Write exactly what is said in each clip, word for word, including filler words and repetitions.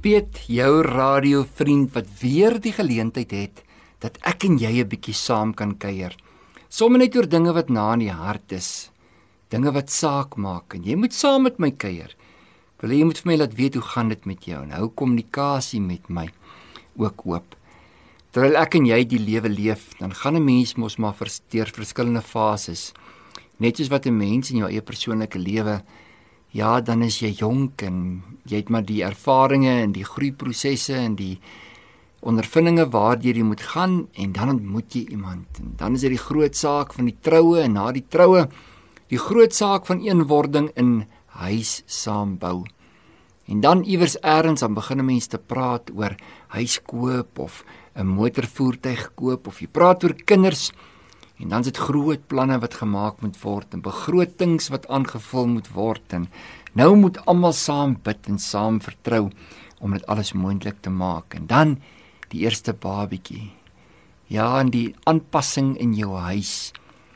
Piet, jou radiovriend wat weer die geleentheid het dat ek en jy 'n bietjie saam kan kuier. Sommige net oor dinge wat na in die hart is, dinge wat saak maak en jy moet saam met my kuier. Ek wil jy moet vir my laat weet hoe gaan dit met jou en hou kommunikasie met my ook oop. Terwyl ek en jy die lewe leef, dan gaan 'n mens mos maar deur verskillende fases. Net soos wat 'n mens in jou eie persoonlike lewe, ja, dan is jy jonk en jy het maar die ervarings en die groeiprosesse en die ondervindinge waardeur jy moet gaan en dan ontmoet jy iemand. En dan is dit die groot saak van die troue en na die troue die groot saak van eenwording in huis saam bou. En dan iewers eers dan begin 'n mens te praat oor huis koop of 'n motorvoertuig koop of jy praat oor kinders en dan is dit groot planne wat gemaak moet word en begrotings wat aangevul moet word en nou moet almal saam bid en saam vertrou om dit alles moontlik te maak. En dan die eerste babietjie. Ja, en die aanpassing in jou huis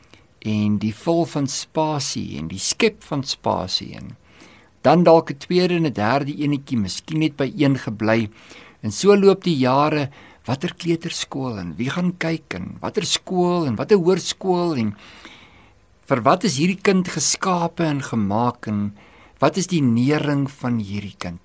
en die vul van spasie en die skep van spasie en dan dalk 'n tweede en 'n derde enetjie, miskien net by een gebly. En so loop die jare, watter kleuterskool en wie gaan kyk en watter skool en watter hoërskool en vir wat is hierdie kind geskape en gemaak en wat is die nering van hierdie kind?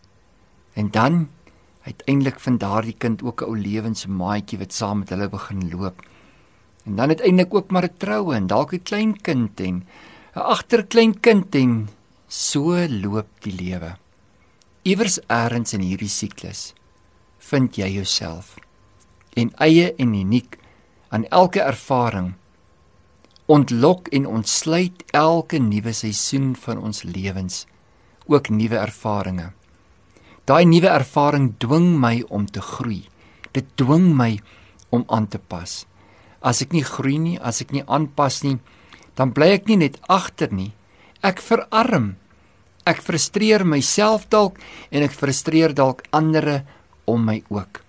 En dan uiteindelik vind daardie kind ook 'n ou lewensmaatjie wat saam met hulle begin loop. En dan uiteindelik ook maar 'n troue en dalk 'n klein kind en 'n agterklein kind en so loop die lewe. Iewers eers in hierdie siklus vind jy jouself en eie en uniek aan elke ervaring ontlok en ontsluit elke nuwe seisoen van ons lewens ook nuwe ervarings. Daai nuwe ervaring dwing my om te groei. Dit dwing my om aan te pas. As ek nie groei nie, as ek nie aanpas nie, dan bly ek nie net agter nie. Ek verarm. Ek frustreer myself dalk en ek frustreer dalk ander om my ook.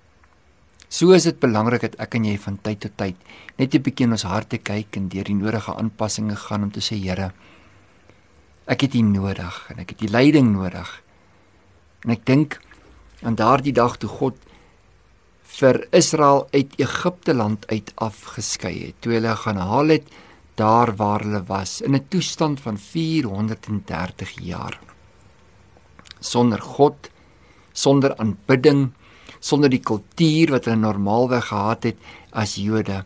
So is dit belangrik dat ek en jy van tyd tot tyd net 'n bietjie in ons harte kyk en deur die nodige aanpassings gaan om te sê, Here, ek het U nodig en ek het U leiding nodig. En ek dink aan daardie dag toe God vir Israel uit Egipte land uit afgeskei het, toe hulle gaan haal het daar waar hulle was, in 'n toestand van vierhonderddertig jaar. Sonder God, sonder aanbidding, sonder die kultuur wat hulle normaalweg gehad het as Jode.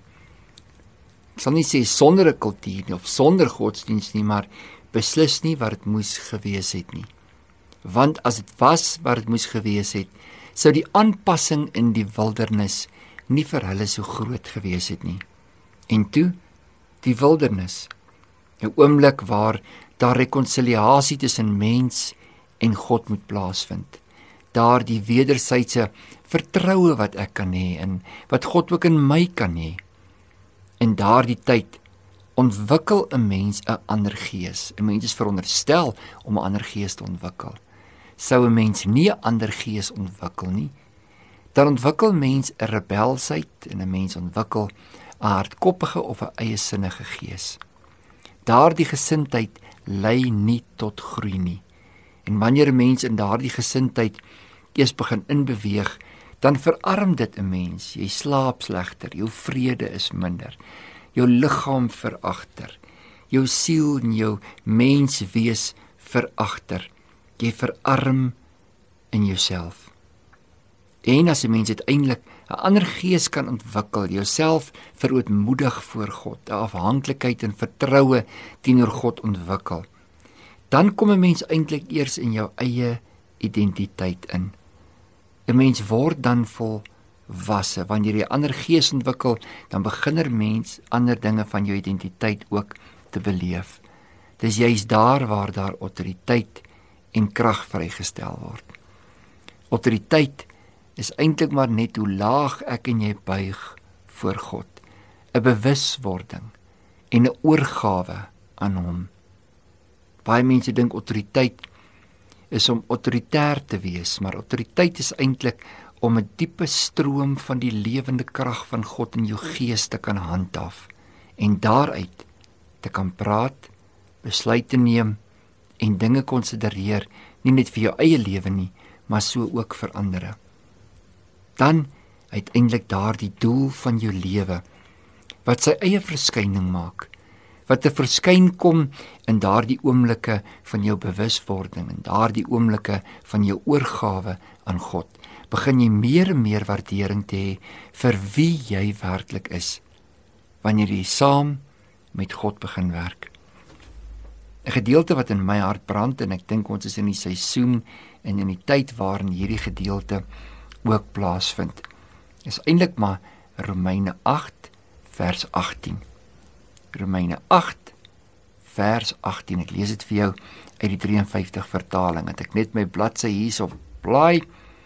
Ek sal nie sê sonder 'n kultuur nie, of sonder godsdienst nie, maar beslis nie wat dit moes gewees het nie. Want as dit was wat dit moes gewees het, sou die aanpassing in die wildernis nie vir hulle so groot gewees het nie. En toe, die wildernis, 'n oomblik waar daar rekonsiliasie tussen mens en God moet plaasvind. Daar die wederwysige vertroue wat ek kan hê en wat God ook in my kan hê. In daardie tyd ontwikkel 'n mens 'n ander gees. 'n Mens is veronderstel om 'n ander gees te ontwikkel. Sou 'n mens nie 'n ander gees ontwikkel nie, dan ontwikkel mens 'n rebelsheid en 'n mens ontwikkel 'n hardkoppige of 'n eiesinnige gees. Daardie gesindheid lei nie tot groei nie. En wanneer 'n mens in daardie gesindheid eers begin inbeweeg, dan verarm dit 'n mens. Jy slaap slegter, jou vrede is minder, jou liggaam veragter, jou siel en jou menswees veragter. Jy verarm in jouself. En as 'n mens uiteindelik 'n ander gees kan ontwikkel, jouself verootmoedig voor God, 'n afhanklikheid en vertroue teenoor God ontwikkel, dan kom 'n mens eintlik eers in jou eie identiteit in. 'n Mens word dan volwasse. Wanneer jy 'n ander gees ontwikkel, dan begin 'n mens ander dinge van jou identiteit ook te beleef. Dis juist daar waar daar autoriteit en krag vrygestel word. Autoriteit is eintlik maar net hoe laag ek en jy buig voor God. 'n Bewuswording en 'n oorgawe aan Hom. Baie mense dink autoriteit is om autoritair te wees, maar autoriteit is eintlik om 'n diepe stroom van die lewende krag van God in jou gees te kan handhaaf en daaruit te kan praat, besluite neem en dinge konsidereer, nie net vir jou eie lewe nie, maar so ook vir ander. Dan uiteindelik daardie doel van jou lewe, wat sy eie verskyning maak, wat te verskyn kom in daardie oomblikke van jou bewuswording, in daardie oomblikke van jou oorgawe aan God, begin jy meer en meer waardering te hê vir wie jy werklik is, wanneer jy saam met God begin werk. 'n Gedeelte wat in my hart brand, en ek dink ons is in die seisoen en in die tyd waarin hierdie gedeelte ook plaasvind, is eintlik maar Romeine agt vers agttien. Romeine agt vers agttien. Ek lees dit vir jou uit die vyf drie vyf vertaling. Het ek net my bladsy hierso blaai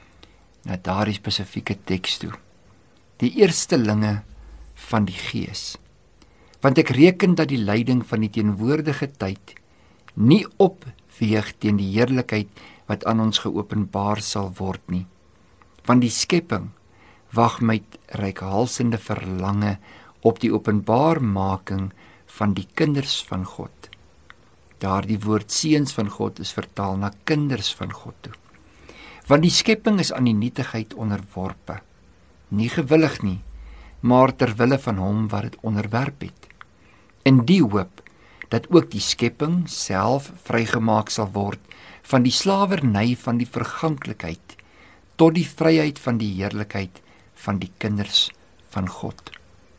na daardie spesifieke teks toe. Die eerstelinge van die Gees. Want ek reken dat die lyding van die teenwoordige tyd nie opweeg teen die heerlikheid wat aan ons geopenbaar sal word nie. Want die skepping wag met reikhalsende verlange op die openbaarmaking van die kinders van God. Daardie woord seuns van God is vertaal na kinders van God toe. Want die skepping is aan die nietigheid onderworpe, nie gewillig nie, maar ter wille van hom wat dit onderwerp het. In die hoop dat ook die skepping self vrygemaak sal word van die slawerny van die verganklikheid tot die vryheid van die heerlikheid van die kinders van God.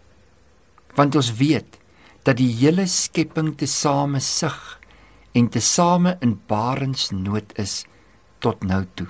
Want ons weet dat die hele skepping tesame sug en tesame in barensnood is tot nou toe.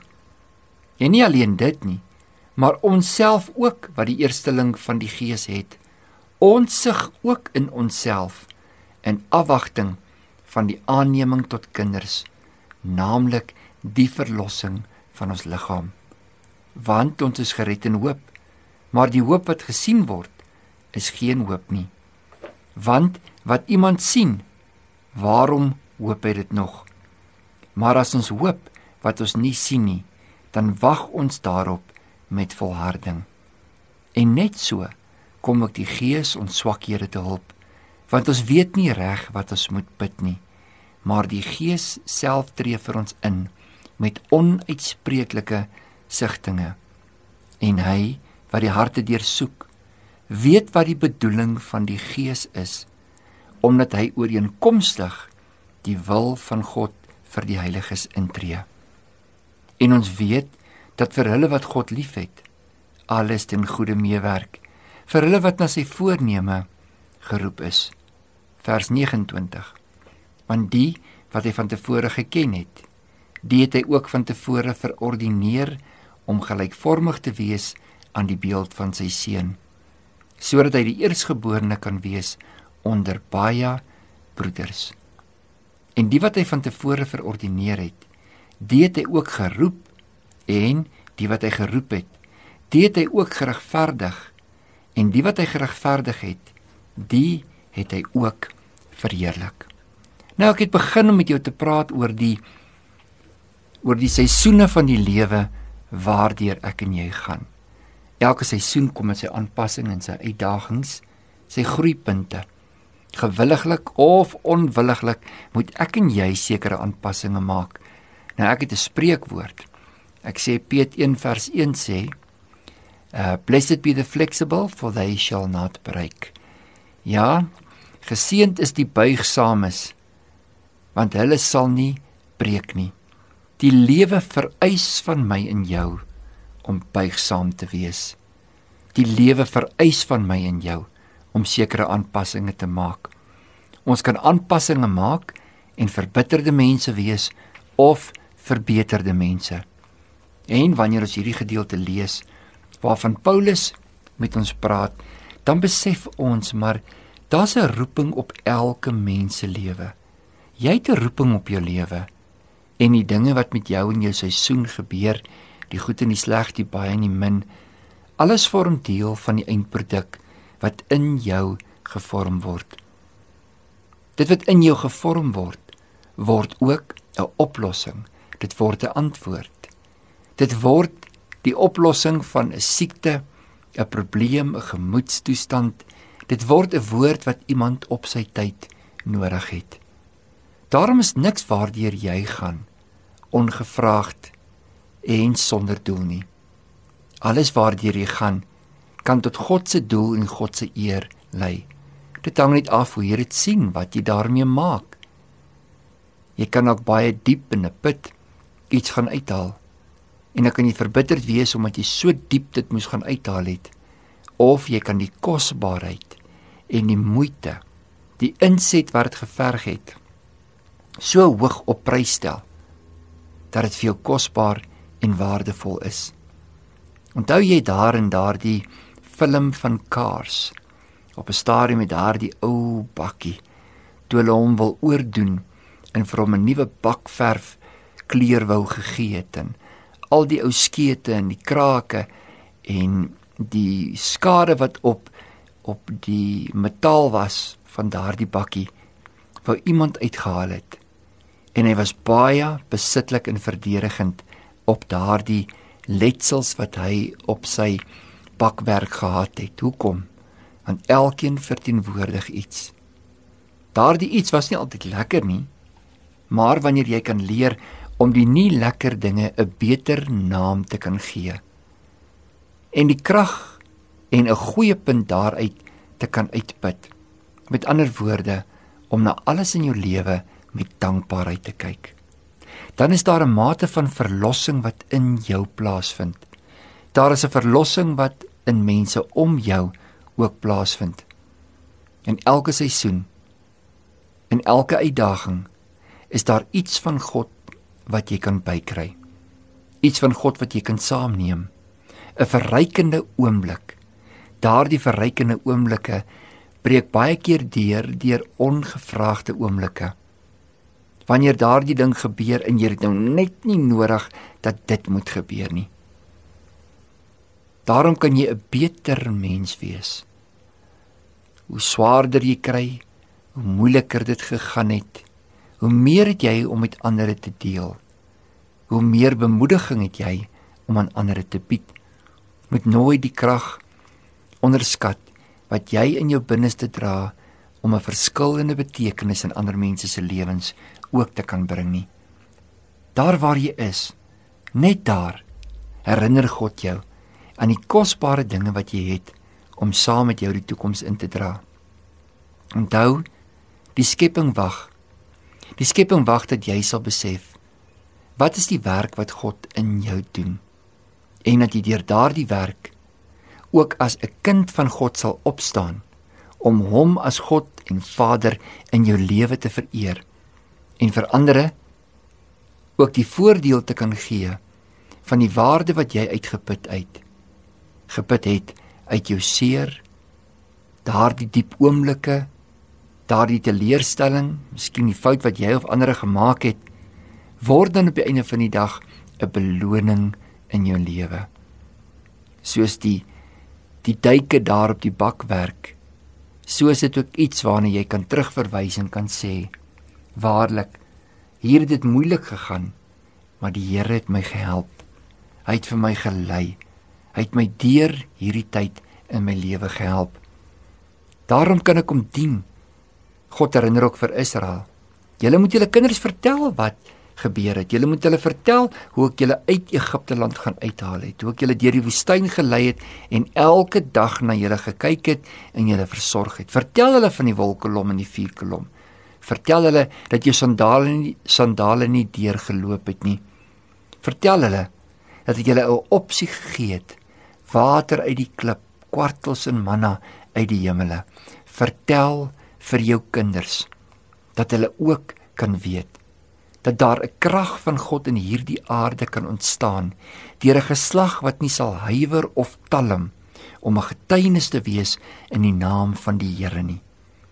En nie alleen dit nie, maar ons self ook wat die eersteling van die Gees het, ons sug ook in onsself in afwagting van die aanneming tot kinders, naamlik die verlossing van ons liggaam. Want ons is gered in hoop, maar die hoop wat gesien word, is geen hoop nie. Want wat iemand sien, waarom hoop hy dit nog? Maar as ons hoop wat ons nie sien nie, dan wag ons daarop met volharding. En net so kom ook die Gees ons swakhede te hulp, want ons weet nie reg wat ons moet bid nie, maar die Gees self tree vir ons in met onuitspreeklike sigtinge. En hy wat die harte deursoek, weet wat die bedoeling van die Gees is, omdat hy ooreenkomstig die wil van God vir die heiliges intree. En ons weet dat vir hulle wat God liefhet, alles ten goeie meewerk, vir hulle wat na sy voorneme geroep is. Vers vyf nege. Want die wat hy van tevore geken het, die het hy ook van tevore verordineer om gelykvormig te wees aan die beeld van sy seun, sodat hy die eersgeborene kan wees onder baie broeders. En die wat hy van tevore verordineer het, die het hy ook geroep, en die wat hy geroep het, die het hy ook geregverdig, en die wat hy geregverdig het, die het hy ook verheerlik. Nou ek het begin om met jou te praat oor die oor die seisoene van die lewe waardeur ek en jy gaan. Elke seisoen kom met sy aanpassing en sy uitdagings, sy groeipunte. Gewilliglik of onwilliglik moet ek en jy sekere aanpassinge maak. Nou ek het 'n spreekwoord. Ek sê Peet een vers een sê, uh, Blessed be the flexible, for they shall not break. Ja, geseënd is die buigsames, want hulle sal nie breek nie. Die lewe vereis van my en jou om buigsaam te wees. Die lewe vereis van my en jou om sekere aanpassinge te maak. Ons kan aanpassinge maak en verbitterde mense wees of verbeterde mense. En wanneer ons hierdie gedeelte lees waarvan Paulus met ons praat, dan besef ons maar daar's 'n roeping op elke mens se lewe. Jy het 'n roeping op jou lewe. En die dinge wat met jou in jou seisoen gebeur, die goed en die sleg, die baie en die min, alles vorm deel van die eindproduk wat in jou gevorm word. Dit wat in jou gevorm word, word ook 'n oplossing. Dit word 'n antwoord. Dit word die oplossing van 'n siekte, 'n probleem, 'n gemoedstoestand. Dit word 'n woord wat iemand op sy tyd nodig het. Daarom is niks waardeur jy gaan ongevraagd en sonder doel nie. Alles waardeur jy gaan, kan tot God se doel en God se eer lei. Dit hang net af hoe jy dit sien, wat jy daarmee maak. Jy kan ook baie diep in 'n put iets gaan uithaal. En dan kan jy verbitterd wees omdat jy so diep dit moes gaan uithaal het. Of jy kan die kosbaarheid en die moeite, die inset wat dit geverg het, so hoog op prys stel, dat dit vir jou kosbaar en waardevol is. Onthou jy daar in daardie film van Cars, op 'n stadium met daardie ou bakkie, toe hulle hom wil oordoen en vir hom 'n nuwe bakverf kleur wou gegee het, en al die ou skete en die krake en die skade wat op op die metaal was van daardie bakkie, wou iemand uitgehaal het. En hy was baie besitlik en verdedigend op daardie letsels wat hy op sy bakwerk gehad het. Hoekom? Want elkeen verteenwoordig iets. Daardie iets was nie altyd lekker nie, maar wanneer jy kan leer om die nie lekker dinge 'n beter naam te kan gee, en die krag en 'n goeie punt daaruit te kan uitput. Met ander woorde, om na alles in jou lewe met dankbaarheid te kyk. Dan is daar 'n mate van verlossing wat in jou plaasvind. Daar is 'n verlossing wat in mense om jou ook plaasvind. In elke seisoen, in elke uitdaging, is daar iets van God wat jy kan bykry. Iets van God wat jy kan saamneem. 'n Verrykende oomblik. Daardie verrykende oomblikke breek baie keer deur deur ongevraagde oomblikke. Wanneer daardie ding gebeur en jy het nou net nie nodig dat dit moet gebeur nie. Daarom kan jy 'n beter mens wees. Hoe swaarder jy kry, hoe moeiliker dit gegaan het, hoe meer het jy om met ander te deel. Hoe meer bemoediging het jy om aan ander te bied. Moet nooit die krag onderskat wat jy in jou binneste dra om 'n verskil en 'n betekenis in ander mense se lewens ook te kan bring nie. Daar waar jy is, net daar, herinner God jou aan die kosbare dinge wat jy het om saam met jou die toekoms in te dra. Onthou, die skepping wag. Die skepping wag dat jy sal besef, wat is die werk wat God in jou doen? En dat jy deur daardie werk ook as 'n kind van God sal opstaan, om hom as God en Vader in jou lewe te vereer, en vir ander ook die voordeel te kan gee van die waarde wat jy uitgeput uit, geput het uit jou seer, daardie diep oomblikke, daardie teleurstelling, miskien die fout wat jy of ander gemaak het, word dan op die einde van die dag 'n beloning in jou lewe. Soos die die duike daar op die bakwerk, so is dit ook iets waarna jy kan terugverwys en kan sê, waarlik, hier het dit moeilik gegaan, maar die Here het my gehelp. Hy het vir my gelei. Hy het my deur hierdie tyd in my lewe gehelp. Daarom kan ek hom dien. God herinner ook vir Israel. Julle moet julle kinders vertel wat gebeur het. Julle moet hulle vertel hoe ek julle uit Egipte land gaan uithaal het, hoe ek julle deur die woestyn gelei het en elke dag na julle gekyk het en julle versorg het. Vertel hulle van die wolkkolom en die vuurkolom. Vertel hulle dat jou sandale nie, sandale nie deurgeloop het nie. Vertel hulle dat ek julle 'n opsie gegee het, water uit die klip, kwartels en manna uit die hemele. Vertel vir jou kinders dat hulle ook kan weet dat daar 'n krag van God in hierdie aarde kan ontstaan deur 'n geslag wat nie sal huiwer of talm om 'n getuienis te wees in die naam van die Here nie.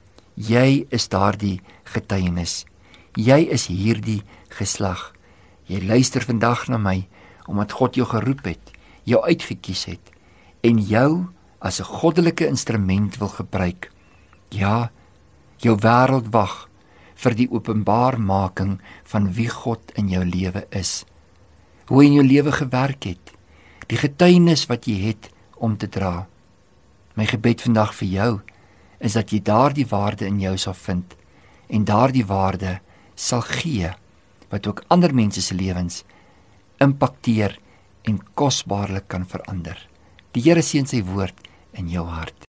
Jy is daardie getuienis. Jy is hierdie geslag. Jy luister vandag na my omdat God jou geroep het, jou uitgekies het en jou as 'n goddelike instrument wil gebruik. Ja, jou wêreld wag vir die openbaarmaking van wie God in jou lewe is. Hoe in jou lewe gewerk het, die getuienis wat jy het om te dra. My gebed vandag vir jou is dat jy daardie waarde in jou sal vind en daardie waarde sal gee wat ook ander mense se lewens impakteer en kosbaarlik kan verander. Die Here seën sy woord in jou hart.